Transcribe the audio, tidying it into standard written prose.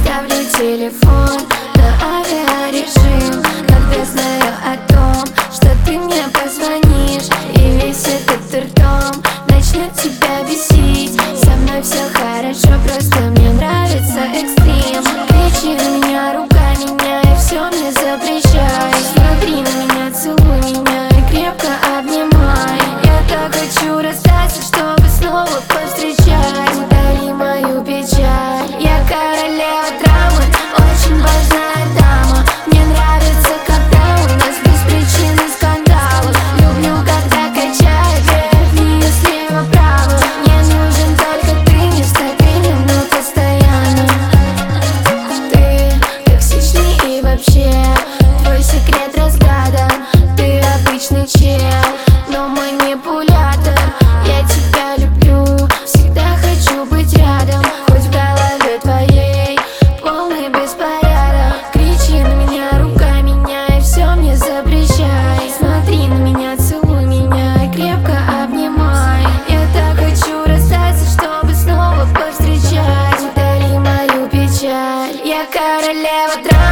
ставлю телефон на авиарежим, когда знаю о том, что ты мне позвонишь, и весь этот ртом начнет тебя бесить. Со мной все хорошо, просто мне нравится экстрим. Кричи на меня, ругай меня и все мне запрещай. Смотри на меня, целуй меня и крепко обнимай. Я так хочу расстаться, чтобы снова повстречать. Удали мою печаль. Я королева драмы, очень важная дама. Мне нравится, когда у нас без причины скандалы. Люблю, когда качает вверх-вниз, слева-право. Мне нужен только ты, нестабилен, но постоянно. Ты токсичный и вообще твой секрет разгадан. Ты обычный чел, но манипулятор. Я тебя люблю, всегда хочу быть рядом. Хоть в голове твоей полный беспорядок. Кричи на меня, ругай меня и все мне запрещай. Смотри на меня, целуй меня и крепко обнимай. Я так хочу расстаться, чтобы снова повстречать. Удали мою печаль. Я королева драмы.